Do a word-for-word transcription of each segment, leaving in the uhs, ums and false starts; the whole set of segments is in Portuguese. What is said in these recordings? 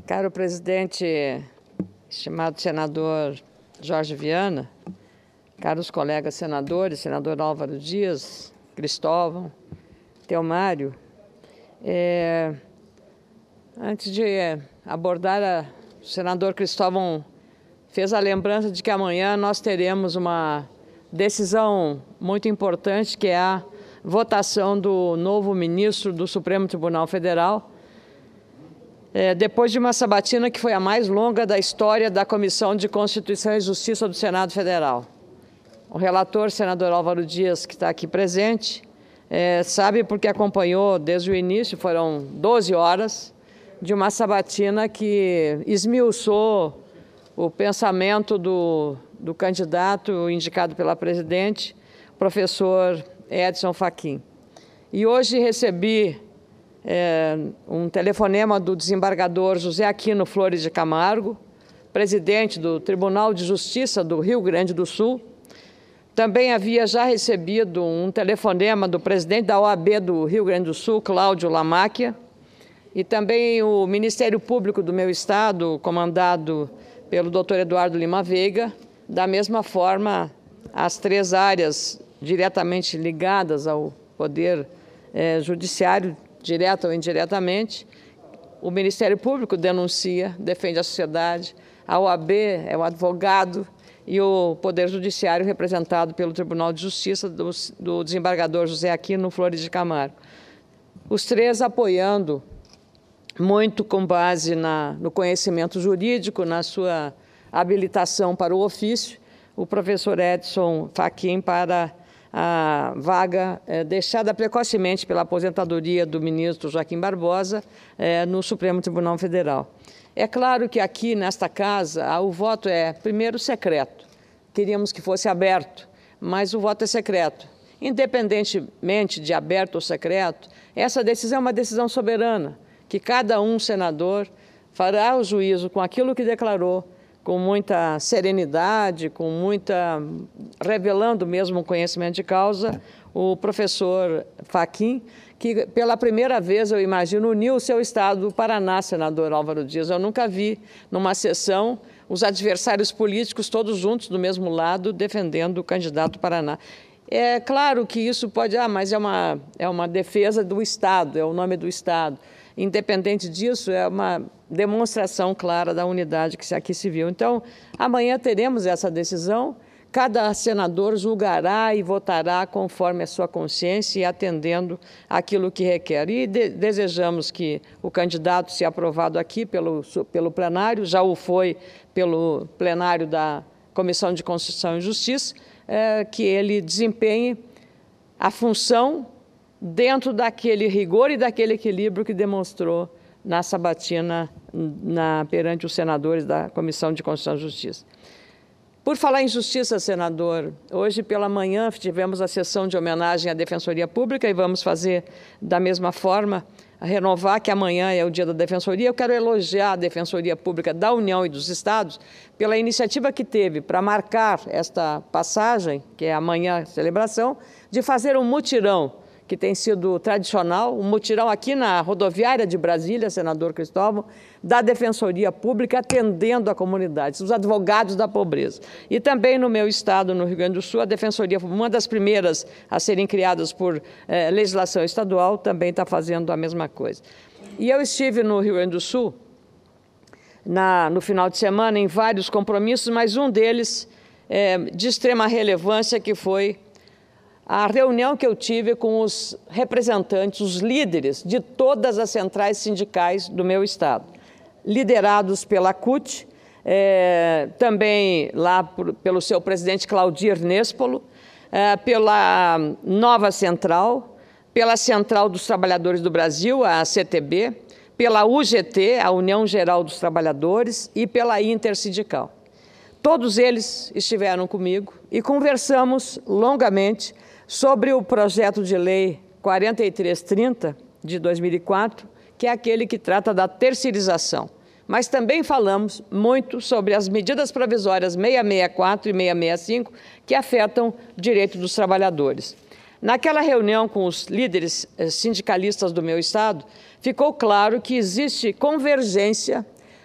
Caro presidente, estimado senador Jorge Viana, caros colegas senadores, senador Álvaro Dias, Cristóvão, Teomário, é, antes de abordar, a, o senador Cristóvão fez a lembrança de que amanhã nós teremos uma decisão muito importante, que é a votação do novo ministro do Supremo Tribunal Federal, É, depois de uma sabatina que foi a mais longa da história da Comissão de Constituição e Justiça do Senado Federal. O relator, senador Álvaro Dias, que está aqui presente, é, sabe porque acompanhou desde o início, foram doze horas, de uma sabatina que esmiuçou o pensamento do, do candidato indicado pela presidente, professor Edson Fachin. E hoje recebi É, um telefonema do desembargador José Aquino Flores de Camargo, presidente do Tribunal de Justiça do Rio Grande do Sul. Também havia já recebido um telefonema do presidente da O A B do Rio Grande do Sul, Cláudio Lamáquia, e também o Ministério Público do meu estado, comandado pelo doutor Eduardo Lima Veiga. Da mesma forma, as três áreas diretamente ligadas ao Poder é, Judiciário, direta ou indiretamente, o Ministério Público denuncia, defende a sociedade, a O A B é o advogado e o Poder Judiciário representado pelo Tribunal de Justiça do, do desembargador José Aquino Flores de Camargo. Os três apoiando muito com base na, no conhecimento jurídico, na sua habilitação para o ofício, o professor Edson Fachin para a vaga é, deixada precocemente pela aposentadoria do ministro Joaquim Barbosa é, no Supremo Tribunal Federal. É claro que aqui, nesta casa, o voto é, primeiro, secreto. Queríamos que fosse aberto, mas o voto é secreto. Independentemente de aberto ou secreto, essa decisão é uma decisão soberana, que cada um senador fará o juízo com aquilo que declarou, com muita serenidade, com muita, revelando mesmo o conhecimento de causa, o professor Fachin, que pela primeira vez, eu imagino, uniu o seu estado, o Paraná, senador Álvaro Dias. Eu nunca vi, numa sessão, os adversários políticos todos juntos do mesmo lado, defendendo o candidato Paraná. É claro que isso pode, ah, mas é uma, é uma defesa do Estado, é o nome do Estado. Independente disso, é uma demonstração clara da unidade que aqui se viu. Então, amanhã teremos essa decisão, cada senador julgará e votará conforme a sua consciência e atendendo aquilo que requer. E de, desejamos que o candidato, se aprovado aqui pelo, pelo plenário, já o foi pelo plenário da Comissão de Constituição e Justiça, é, que ele desempenhe a função dentro daquele rigor e daquele equilíbrio que demonstrou na sabatina na, perante os senadores da Comissão de Constituição e Justiça. Por falar em justiça, senador, hoje pela manhã tivemos a sessão de homenagem à Defensoria Pública e vamos fazer da mesma forma, renovar que amanhã é o dia da Defensoria. Eu quero elogiar a Defensoria Pública da União e dos Estados pela iniciativa que teve para marcar esta passagem, que é amanhã a celebração, de fazer um mutirão, que tem sido tradicional, um mutirão aqui na rodoviária de Brasília, senador Cristóvão, da Defensoria Pública, atendendo a comunidade, os advogados da pobreza. E também no meu estado, no Rio Grande do Sul, a Defensoria Pública, uma das primeiras a serem criadas por eh, legislação estadual, também está fazendo a mesma coisa. E eu estive no Rio Grande do Sul, na, no final de semana, em vários compromissos, mas um deles eh, de extrema relevância, que foi a reunião que eu tive com os representantes, os líderes de todas as centrais sindicais do meu estado, liderados pela C U T, é, também lá por, pelo seu presidente Claudir Nespolo, é, pela Nova Central, pela Central dos Trabalhadores do Brasil, a C T B, pela U G T, a União Geral dos Trabalhadores, e pela Intersindical. Todos eles estiveram comigo e conversamos longamente sobre o projeto de lei quarenta e três trinta, de dois mil e quatro, que é aquele que trata da terceirização. Mas também falamos muito sobre as medidas provisórias seiscentos e sessenta e quatro e seiscentos e sessenta e cinco, que afetam o direito dos trabalhadores. Naquela reunião com os líderes sindicalistas do meu estado, ficou claro que existe convergência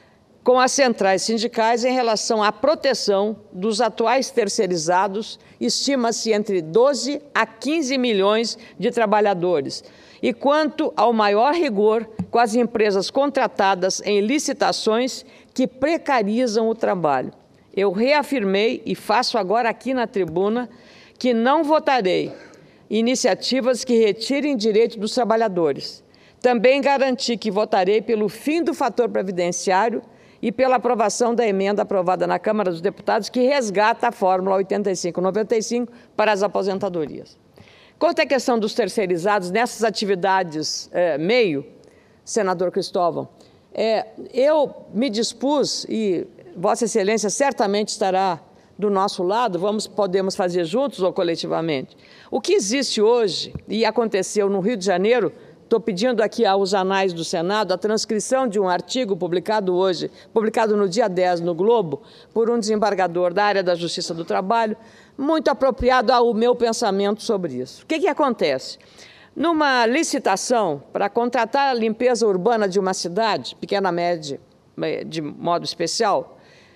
com as centrais sindicais em relação à proteção dos atuais terceirizados, estima-se entre doze a quinze milhões de trabalhadores, e quanto ao maior rigor com as empresas contratadas em licitações que precarizam o trabalho. Eu reafirmei e faço agora aqui na tribuna que não votarei iniciativas que retirem direito dos trabalhadores. Também garanti que votarei pelo fim do fator previdenciário e pela aprovação da emenda aprovada na Câmara dos Deputados que resgata a fórmula oitenta e cinco noventa e cinco para as aposentadorias. Quanto à questão dos terceirizados nessas atividades é, meio, senador Cristóvão, é, eu me dispus, e Vossa Excelência certamente estará do nosso lado, vamos, podemos fazer juntos ou coletivamente. O que existe hoje, e aconteceu no Rio de Janeiro, estou pedindo aqui aos anais do Senado a transcrição de um artigo publicado hoje, publicado no dia dez no Globo, por um desembargador da área da Justiça do Trabalho, muito apropriado ao meu pensamento sobre isso. O que que acontece? Numa licitação para contratar a limpeza urbana de uma cidade, pequena, média, de modo especial,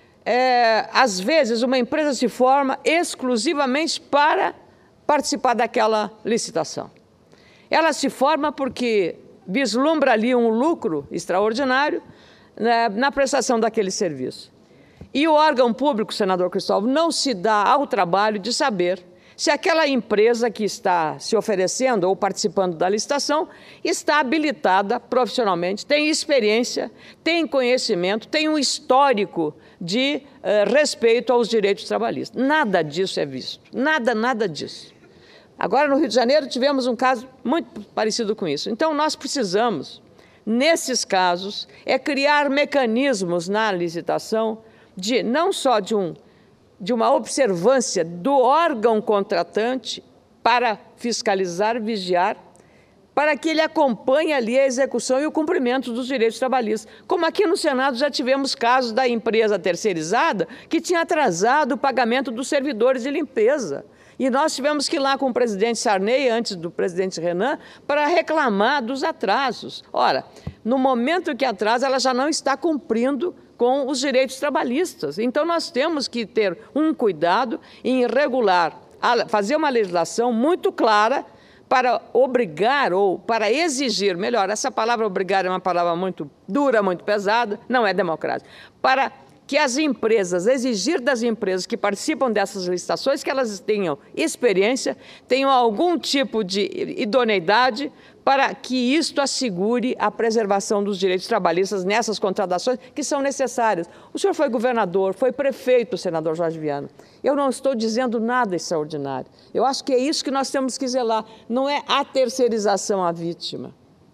é, às vezes uma empresa se forma exclusivamente para participar daquela licitação. Ela se forma porque vislumbra ali um lucro extraordinário, né, na prestação daquele serviço. E o órgão público, senador Cristóvão, não se dá ao trabalho de saber se aquela empresa que está se oferecendo ou participando da licitação está habilitada profissionalmente, tem experiência, tem conhecimento, tem um histórico de eh, respeito aos direitos trabalhistas. Nada disso é visto, nada, nada disso. Agora, no Rio de Janeiro, tivemos um caso muito parecido com isso. Então, nós precisamos, nesses casos, é criar mecanismos na licitação de, não só de, um, de uma observância do órgão contratante para fiscalizar, vigiar, para que ele acompanhe ali a execução e o cumprimento dos direitos trabalhistas. Como aqui no Senado já tivemos casos da empresa terceirizada que tinha atrasado o pagamento dos servidores de limpeza. E nós tivemos que ir lá com o presidente Sarney, antes do presidente Renan, para reclamar dos atrasos. Ora, no momento que atrasa, ela já não está cumprindo com os direitos trabalhistas. Então, nós temos que ter um cuidado em regular, fazer uma legislação muito clara para obrigar ou para exigir, melhor, essa palavra obrigar é uma palavra muito dura, muito pesada, não é democrática, para que as empresas, exigir das empresas que participam dessas licitações que elas tenham experiência, tenham algum tipo de idoneidade para que isto assegure a preservação dos direitos trabalhistas nessas contratações que são necessárias. O senhor foi governador, foi prefeito, senador Jorge Viana. Eu não estou dizendo nada extraordinário. Eu acho que é isso que nós temos que zelar. Não é a terceirização à vítima.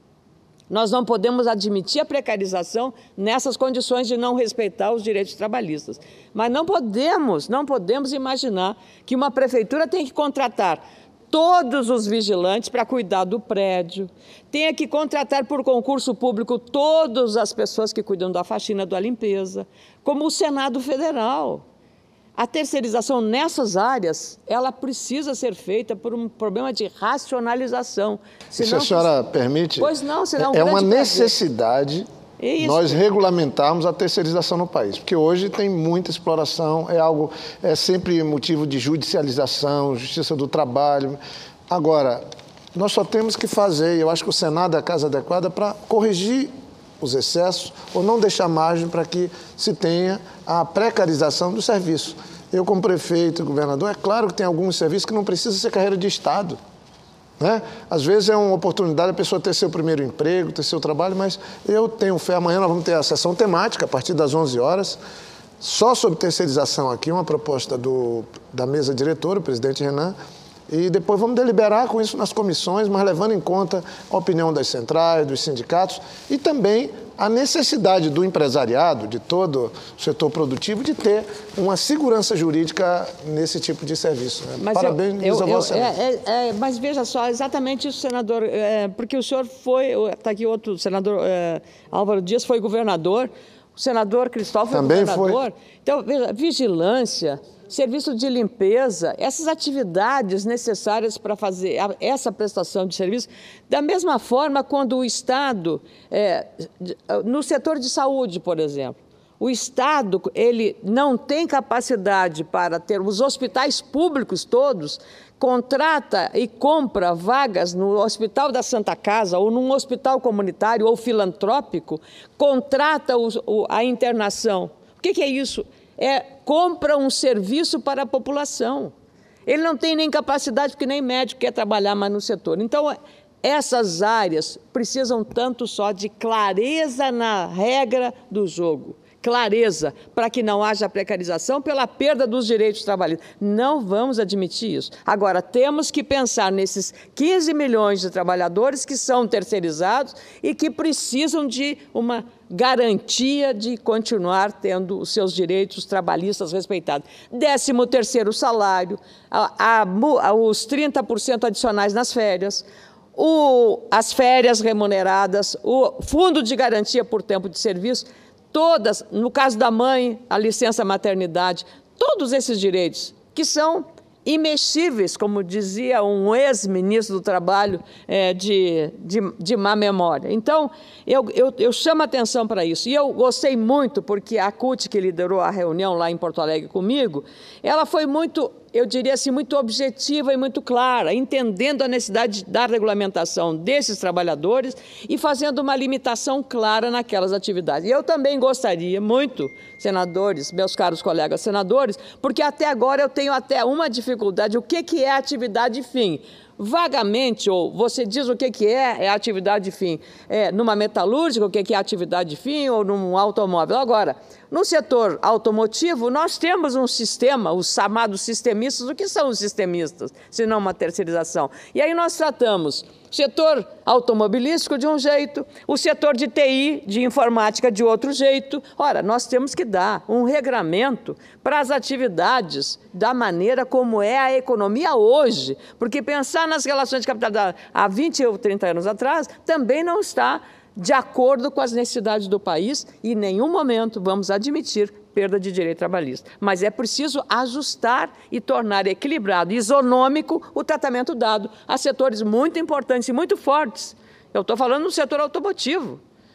Nós não podemos admitir a precarização nessas condições de não respeitar os direitos trabalhistas. Mas não podemos, não podemos imaginar que uma prefeitura tem que contratar todos os vigilantes para cuidar do prédio, tenha que contratar por concurso público todas as pessoas que cuidam da faxina, da limpeza, como o Senado Federal. A terceirização nessas áreas, ela precisa ser feita por um problema de racionalização. Senão, se a senhora permite, pois não, será um é uma prazer. necessidade Isso. nós regulamentarmos a terceirização no país, porque hoje tem muita exploração, é algo, é sempre motivo de judicialização, justiça do trabalho. Agora, nós só temos que fazer, eu acho que o Senado é a casa adequada para corrigir os excessos ou não deixar margem para que se tenha a precarização do serviço. Eu, como prefeito e governador, é claro que tem alguns serviços que não precisam ser carreira de Estado, né? Às vezes é uma oportunidade a pessoa ter seu primeiro emprego, ter seu trabalho, mas eu tenho fé, amanhã nós vamos ter a sessão temática, a partir das onze horas, só sobre terceirização aqui, uma proposta do, da mesa diretora, o presidente Renan, e depois vamos deliberar com isso nas comissões, mas levando em conta a opinião das centrais, dos sindicatos e também a necessidade do empresariado, de todo o setor produtivo, de ter uma segurança jurídica nesse tipo de serviço. Né? Mas Parabéns eu, eu, a Vossa Excelência. É, é, é, mas veja só, exatamente isso, senador, é, porque o senhor foi, está aqui outro senador, é, Álvaro Dias, foi governador, o senador Cristóvão foi Também governador. Foi. Então, veja, vigilância, serviço de limpeza, essas atividades necessárias para fazer essa prestação de serviço, da mesma forma quando o Estado, é, no setor de saúde, por exemplo, O Estado, ele não tem capacidade para ter os hospitais públicos todos, contrata e compra vagas no Hospital da Santa Casa ou num hospital comunitário ou filantrópico, contrata o, o, a internação. O que, que é isso? É, compra um serviço para a população. Ele não tem nem capacidade, porque nem médico quer trabalhar mais no setor. Então, essas áreas precisam tanto só de clareza na regra do jogo. Clareza, para que não haja precarização pela perda dos direitos trabalhistas. Não vamos admitir isso. Agora, temos que pensar nesses quinze milhões de trabalhadores que são terceirizados e que precisam de uma garantia de continuar tendo os seus direitos trabalhistas respeitados. Décimo terceiro salário, a, a, a, os trinta por cento adicionais nas férias, o, as férias remuneradas, o fundo de garantia por tempo de serviço, todas, no caso da mãe, a licença maternidade, todos esses direitos que são imexíveis, como dizia um ex-ministro do Trabalho é, de, de, de má memória. Então, eu, eu, eu chamo a atenção para isso. E eu gostei muito, porque a CUT, que liderou a reunião lá em Porto Alegre comigo, ela foi muito, eu diria assim, muito objetiva e muito clara, entendendo a necessidade da regulamentação desses trabalhadores e fazendo uma limitação clara naquelas atividades. E eu também gostaria muito, senadores, meus caros colegas senadores, porque até agora eu tenho até uma dificuldade, o que, que é atividade fim? Vagamente, ou você diz o que, que é, é atividade fim, é, numa metalúrgica, o que, que é atividade fim, ou num automóvel. Agora, no setor automotivo, nós temos um sistema, os chamados sistemistas. O que são os sistemistas, se não uma terceirização? E aí nós tratamos o setor automobilístico de um jeito, o setor de T I, de informática, de outro jeito. Ora, nós temos que dar um regramento para as atividades da maneira como é a economia hoje, porque pensar nas relações de capital há vinte ou trinta anos atrás também não está de acordo com as necessidades do país e em nenhum momento vamos admitir perda de direito trabalhista. Mas é preciso ajustar e tornar equilibrado e isonômico o tratamento dado a setores muito importantes e muito fortes. Eu estou falando do setor automotivo.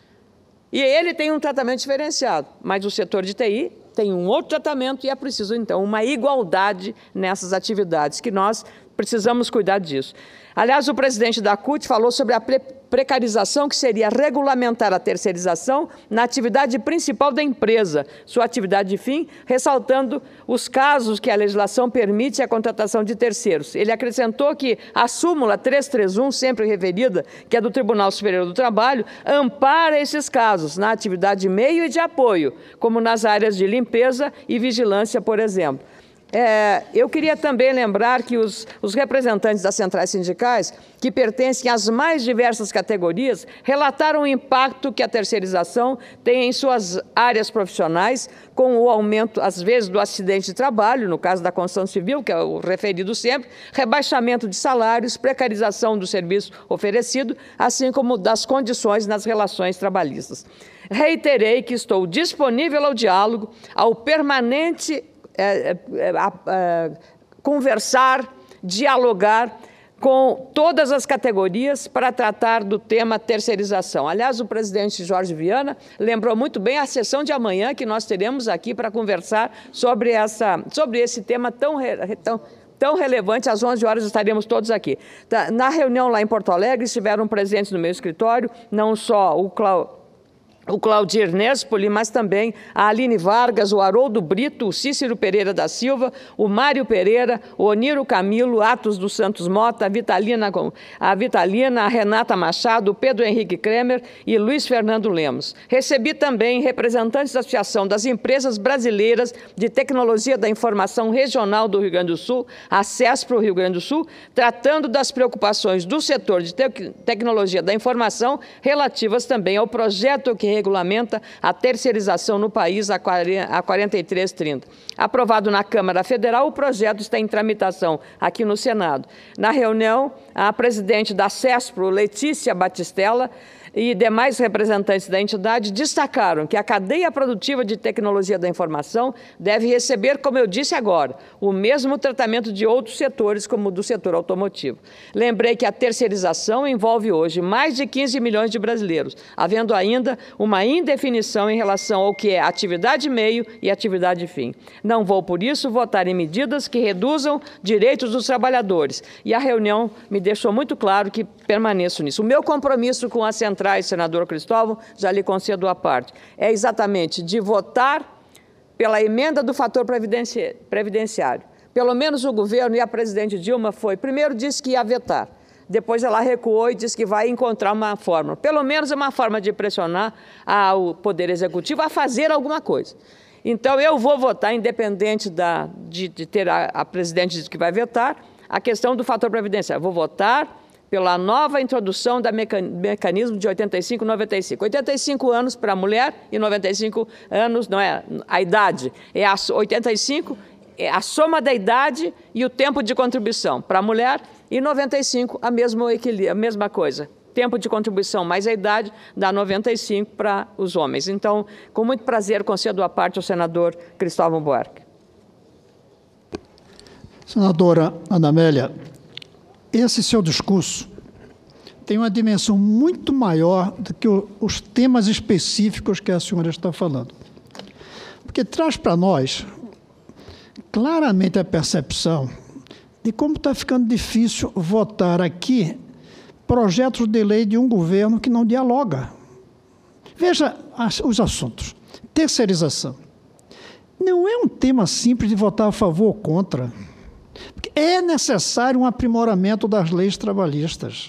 E ele tem um tratamento diferenciado, mas o setor de T I tem um outro tratamento e é preciso, então, uma igualdade nessas atividades, que nós precisamos cuidar disso. Aliás, o presidente da CUT falou sobre a pre precarização, que seria regulamentar a terceirização na atividade principal da empresa, sua atividade de fim, ressaltando os casos que a legislação permite a contratação de terceiros. Ele acrescentou que a súmula trezentos e trinta e um, sempre referida, que é do Tribunal Superior do Trabalho, ampara esses casos na atividade de meio e de apoio, como nas áreas de limpeza e vigilância, por exemplo. É, eu queria também lembrar que os, os representantes das centrais sindicais, que pertencem às mais diversas categorias, relataram o impacto que a terceirização tem em suas áreas profissionais, com o aumento, às vezes, do acidente de trabalho, no caso da construção civil, que é o referido sempre, rebaixamento de salários, precarização do serviço oferecido, assim como das condições nas relações trabalhistas. Reiterei que estou disponível ao diálogo, ao permanente É, é, é, conversar, dialogar com todas as categorias para tratar do tema terceirização. Aliás, o presidente Jorge Viana lembrou muito bem a sessão de amanhã que nós teremos aqui para conversar sobre, essa, sobre esse tema tão, tão, tão relevante. Às onze horas estaremos todos aqui. Na reunião lá em Porto Alegre estiveram presentes no meu escritório não só o Cláudio, o Claudir Nespoli, mas também a Aline Vargas, o Haroldo Brito, o Cícero Pereira da Silva, o Mário Pereira, o Oniro Camilo, Atos dos Santos Mota, a Vitalina, a Vitalina, a Renata Machado, o Pedro Henrique Kremer e Luiz Fernando Lemos. Recebi também representantes da Associação das Empresas Brasileiras de Tecnologia da Informação Regional do Rio Grande do Sul, a CESPRO Rio Grande do Sul, tratando das preocupações do setor de te- tecnologia da informação relativas também ao projeto que regulamenta a terceirização no país a quarenta e três trinta. Aprovado na Câmara Federal, o projeto está em tramitação aqui no Senado. Na reunião, a presidente da CESPRO, Letícia Batistella, e demais representantes da entidade destacaram que a cadeia produtiva de tecnologia da informação deve receber, como eu disse agora, o mesmo tratamento de outros setores, como o do setor automotivo. Lembrei que a terceirização envolve hoje mais de quinze milhões de brasileiros, havendo ainda uma indefinição em relação ao que é atividade meio e atividade fim. Não vou, por isso, votar em medidas que reduzam direitos dos trabalhadores. E a reunião me deixou muito claro que permaneço nisso. O meu compromisso com as centrais, senador Cristóvão, já lhe concedo à parte, é exatamente de votar pela emenda do fator previdenciário. Pelo menos o governo e a presidente Dilma foi, primeiro disse que ia vetar, depois ela recuou e disse que vai encontrar uma forma, pelo menos uma forma de pressionar o Poder Executivo a fazer alguma coisa. Então, eu vou votar, independente da, de, de ter a, a presidente dito que vai vetar, a questão do fator previdenciário. Vou votar pela nova introdução do mecanismo de oitenta e cinco e noventa e cinco. oitenta e cinco anos para a mulher e noventa e cinco anos, não é a idade, é a oitenta e cinco, é a soma da idade e o tempo de contribuição para a mulher, e noventa e cinco, a mesma, a mesma coisa. Tempo de contribuição mais a idade dá noventa e cinco para os homens. Então, com muito prazer, concedo a parte ao senador Cristóvão Buarque. Senadora Ana Amélia, esse seu discurso tem uma dimensão muito maior do que o, os temas específicos que a senhora está falando. Porque traz para nós claramente a percepção de como está ficando difícil votar aqui projetos de lei de um governo que não dialoga. Veja as, os assuntos. Terceirização. Não é um tema simples de votar a favor ou contra. Porque é necessário um aprimoramento das leis trabalhistas.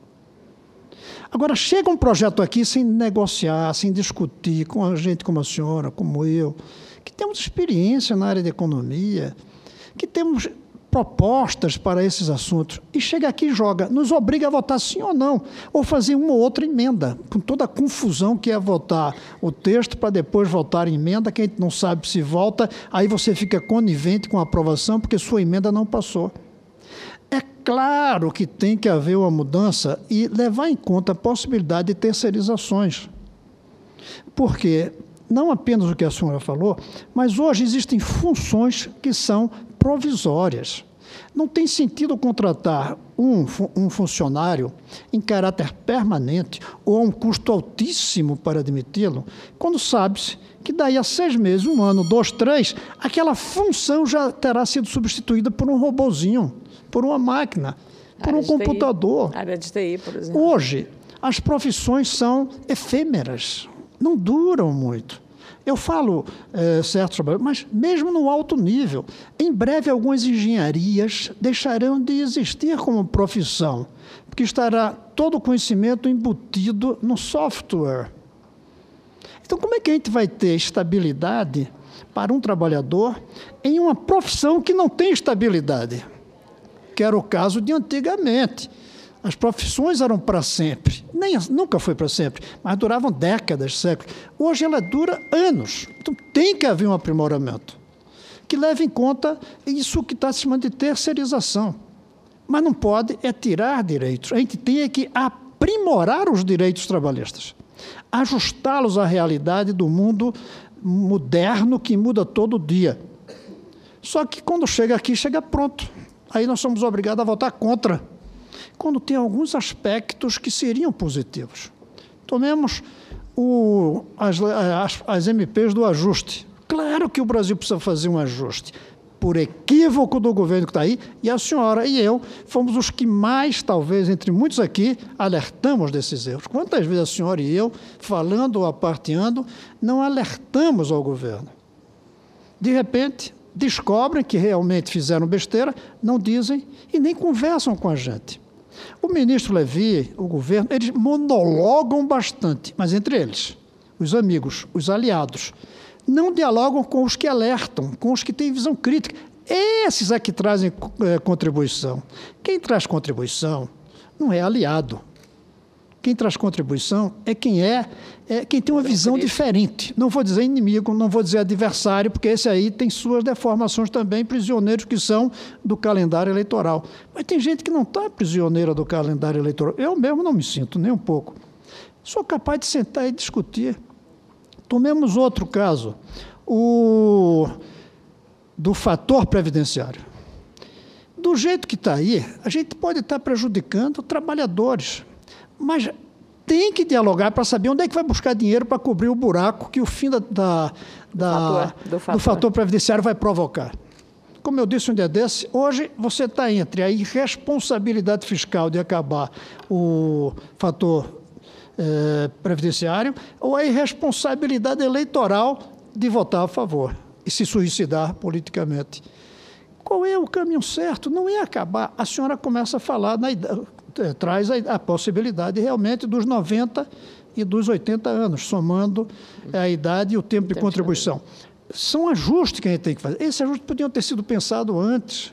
Agora, chega um projeto aqui sem negociar, sem discutir com a gente como a senhora, como eu, que temos experiência na área de economia, que temos propostas para esses assuntos, e chega aqui e joga, nos obriga a votar sim ou não, ou fazer uma ou outra emenda, com toda a confusão que é votar o texto para depois votar em emenda, que a gente não sabe se volta, aí você fica conivente com a aprovação porque sua emenda não passou. É claro que tem que haver uma mudança e levar em conta a possibilidade de terceirizações, porque não apenas o que a senhora falou, mas hoje existem funções que são provisórias. Não tem sentido contratar um, um funcionário em caráter permanente ou a um custo altíssimo para admiti-lo, quando sabe-se que daí a seis meses, um ano, dois, três, aquela função já terá sido substituída por um robozinho, por uma máquina, por um computador. Área de T I, por exemplo. Hoje, as profissões são efêmeras, não duram muito. Eu falo é, certo trabalho, mas mesmo no alto nível, em breve algumas engenharias deixarão de existir como profissão, porque estará todo o conhecimento embutido no software. Então, como é que a gente vai ter estabilidade para um trabalhador em uma profissão que não tem estabilidade? Que era o caso de antigamente. As profissões eram para sempre. Nem, nunca foi para sempre, mas duravam décadas, séculos. Hoje ela dura anos. Então tem que haver um aprimoramento que leve em conta isso que está se chamando de terceirização. Mas não pode é tirar direitos. A gente tem que aprimorar os direitos trabalhistas, ajustá-los à realidade do mundo moderno que muda todo dia. Só que quando chega aqui, chega pronto. Aí nós somos obrigados a votar contra, quando tem alguns aspectos que seriam positivos. Tomemos o, as, as, as M Ps do ajuste. Claro que o Brasil precisa fazer um ajuste, por equívoco do governo que está aí, e a senhora e eu fomos os que mais, talvez, entre muitos aqui, alertamos desses erros. Quantas vezes a senhora e eu, falando ou aparteando, não alertamos ao governo? De repente, descobrem que realmente fizeram besteira, não dizem e nem conversam com a gente. O ministro Levi, o governo, eles monologam bastante, mas entre eles, os amigos, os aliados, não dialogam com os que alertam, com os que têm visão crítica. Esses é que trazem é, contribuição. Quem traz contribuição não é aliado. Quem traz contribuição é quem é, é quem tem uma visão diferente. Não vou dizer inimigo, não vou dizer adversário, porque esse aí tem suas deformações também, prisioneiros que são do calendário eleitoral. Mas tem gente que não está prisioneira do calendário eleitoral. Eu mesmo não me sinto nem um pouco. Sou capaz de sentar e discutir. Tomemos outro caso, o do fator previdenciário. Do jeito que está aí, a gente pode estar prejudicando trabalhadores, mas tem que dialogar para saber onde é que vai buscar dinheiro para cobrir o buraco que o fim da, da, da, fator, do, fator. do fator previdenciário vai provocar. Como eu disse um dia desse, hoje você está entre a irresponsabilidade fiscal de acabar o fator eh, previdenciário ou a irresponsabilidade eleitoral de votar a favor e se suicidar politicamente. Qual é o caminho certo? Não é acabar. A senhora começa a falar, na, traz a, a possibilidade realmente dos noventa e dos oitenta anos, somando a idade e o tempo de contribuição. São ajustes que a gente tem que fazer. Esse ajuste podia ter sido pensado antes.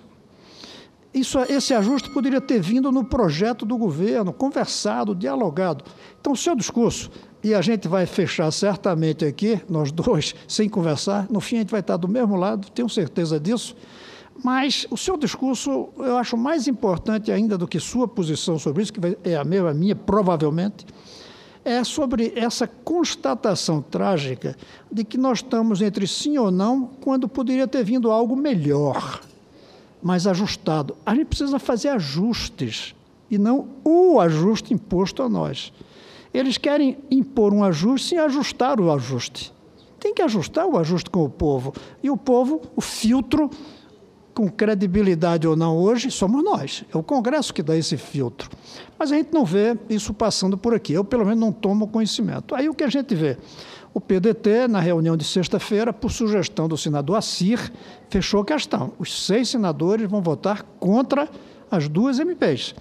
Isso, esse ajuste poderia ter vindo no projeto do governo, conversado, dialogado. Então, o seu discurso, e a gente vai fechar certamente aqui, nós dois, sem conversar, no fim a gente vai estar do mesmo lado, tenho certeza disso, mas o seu discurso eu acho mais importante ainda do que sua posição sobre isso, que é a mesma minha, provavelmente, é sobre essa constatação trágica de que nós estamos entre sim ou não, quando poderia ter vindo algo melhor, mais ajustado. A gente precisa fazer ajustes, e não o ajuste imposto a nós. Eles querem impor um ajuste sem ajustar o ajuste. Tem que ajustar o ajuste com o povo. E o povo, o filtro, com credibilidade ou não hoje, somos nós. É o Congresso que dá esse filtro. Mas a gente não vê isso passando por aqui. Eu, pelo menos, não tomo conhecimento. Aí o que a gente vê? O P D T, na reunião de sexta-feira, por sugestão do senador Assir, fechou a questão. Os seis senadores vão votar contra as duas M Ps.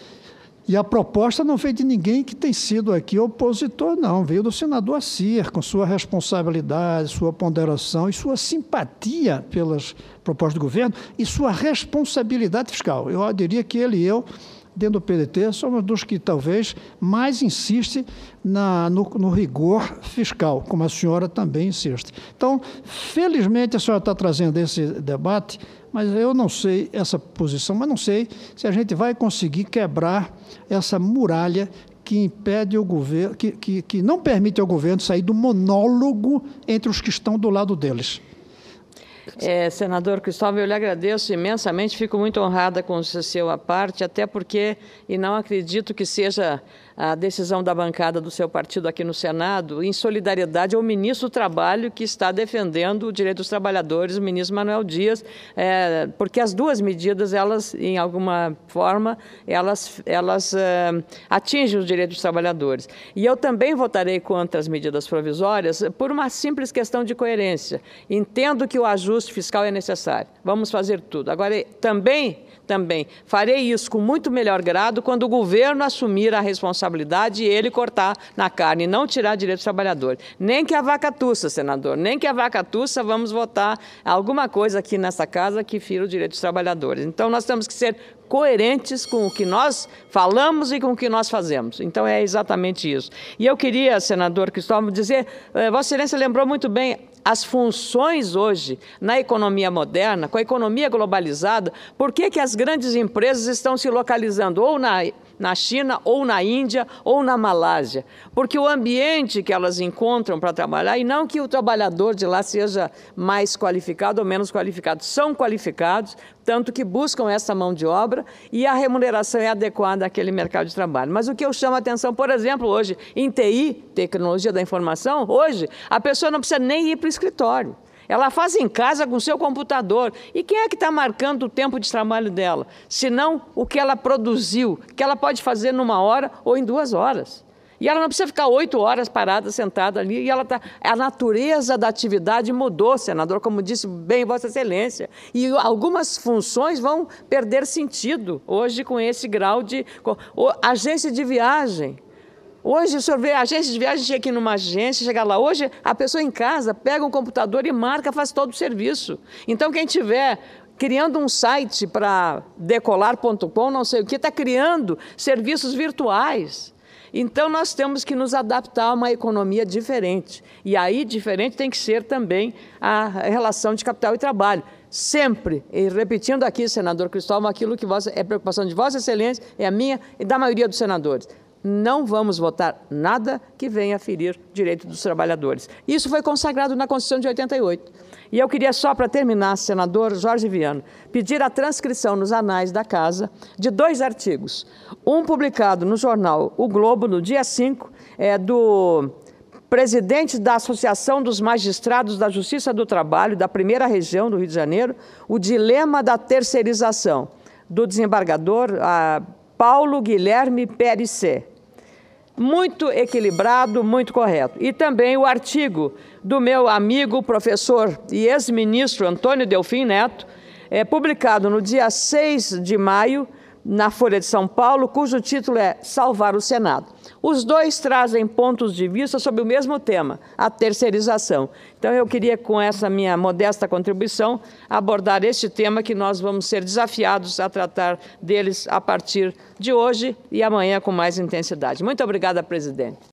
E a proposta não veio de ninguém que tem sido aqui opositor, não. Veio do senador Assir, com sua responsabilidade, sua ponderação e sua simpatia pelas propostas do governo e sua responsabilidade fiscal. Eu diria que ele e eu, dentro do P D T, somos dos que talvez mais insiste na, no, no rigor fiscal, como a senhora também insiste. Então, felizmente, a senhora está trazendo esse debate, mas eu não sei essa posição, mas não sei se a gente vai conseguir quebrar essa muralha que impede o governo, que, que, que não permite ao governo sair do monólogo entre os que estão do lado deles. É, senador Cristóvão, eu lhe agradeço imensamente, fico muito honrada com o seu à parte, até porque, e não acredito que seja a decisão da bancada do seu partido aqui no Senado, em solidariedade ao ministro do Trabalho, que está defendendo o direito dos trabalhadores, o ministro Manuel Dias, é, porque as duas medidas, elas, em alguma forma, elas, elas é, atingem os direitos dos trabalhadores. E eu também votarei contra as medidas provisórias por uma simples questão de coerência. Entendo que o ajuste fiscal é necessário. Vamos fazer tudo. Agora, também, também farei isso com muito melhor grado quando o governo assumir a responsabilidade e ele cortar na carne e não tirar direitos dos trabalhadores. Nem que a vaca tussa, senador, nem que a vaca tussa, vamos votar alguma coisa aqui nessa casa que fira o direito dos trabalhadores. Então, nós temos que ser coerentes com o que nós falamos e com o que nós fazemos. Então, é exatamente isso. E eu queria, senador Cristóvão, dizer, eh, Vossa Excelência lembrou muito bem as funções hoje na economia moderna, com a economia globalizada, por que que as grandes empresas estão se localizando ou na, na China, ou na Índia, ou na Malásia? Porque o ambiente que elas encontram para trabalhar, e não que o trabalhador de lá seja mais qualificado ou menos qualificado, são qualificados, tanto que buscam essa mão de obra e a remuneração é adequada àquele mercado de trabalho. Mas o que eu chamo a atenção, por exemplo, hoje, em T I, Tecnologia da Informação, hoje, a pessoa não precisa nem ir para o escritório. Ela faz em casa com o seu computador. E quem é que está marcando o tempo de trabalho dela? Se não o que ela produziu, que ela pode fazer numa hora ou em duas horas. E ela não precisa ficar oito horas parada, sentada ali, e ela tá, a natureza da atividade mudou, senador, como disse bem Vossa Excelência. E algumas funções vão perder sentido hoje com esse grau de... Com, o, agência de viagem. Hoje, o senhor vê, a agência de viagem chega aqui numa agência, chega lá. Hoje, a pessoa em casa pega um computador e marca, faz todo o serviço. Então, quem tiver criando um site para decolar ponto com, não sei o que, está criando serviços virtuais. Então, nós temos que nos adaptar a uma economia diferente. E aí, diferente tem que ser também a relação de capital e trabalho. Sempre, e repetindo aqui, senador Cristóvão, aquilo que vossa, é preocupação de Vossa Excelência, é a minha e da maioria dos senadores. não vamos votar nada que venha a ferir direito dos trabalhadores. Isso foi consagrado na Constituição de oitenta e oito. E eu queria só, para terminar, senador Jorge Viana, pedir a transcrição nos anais da Casa de dois artigos. Um publicado no jornal O Globo, no dia cinco, é, do presidente da Associação dos Magistrados da Justiça do Trabalho, da primeira região do Rio de Janeiro, o dilema da terceirização, do desembargador a, Paulo Guilherme Perissé. Muito equilibrado, muito correto. E também o artigo do meu amigo, professor e ex-ministro Antônio Delfim Neto, é, publicado no dia seis de maio, na Folha de São Paulo, cujo título é Salvar o Senado. Os dois trazem pontos de vista sobre o mesmo tema, a terceirização. Então, eu queria, com essa minha modesta contribuição, abordar este tema que nós vamos ser desafiados a tratar deles a partir de hoje e amanhã com mais intensidade. Muito obrigada, presidente.